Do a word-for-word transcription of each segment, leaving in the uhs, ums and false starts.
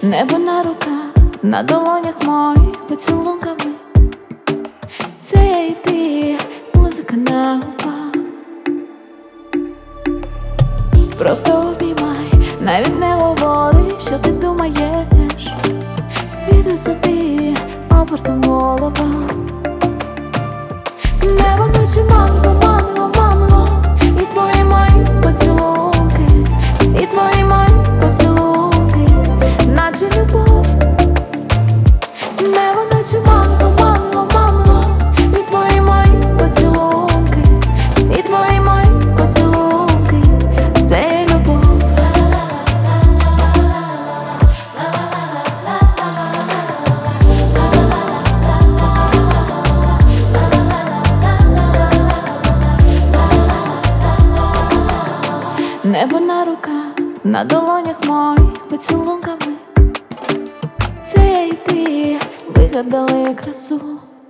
Небо на руках, на долонях моїх поцілунками. Це я і ти, музика на губах. Просто обіймай, навіть не говори, що ти думаєш. Від висоти обертом голова. Небо наче манго, манго, манго. І твої мої поцілунки, і твої мої поцілунки, наче любов. Небо наче манго, манго, манго. І твої мої поцілунки, і твої мої поцілунки, це є любов. Небо на руках, на долонях моїх поцілунками. Це я і ти вигадали красу.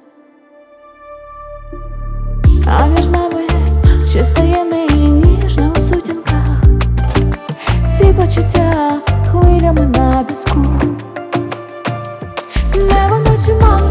А між нами щось таємне і ніжне у сутінках. Ці почуття хвилями на піску. Небо наче манго.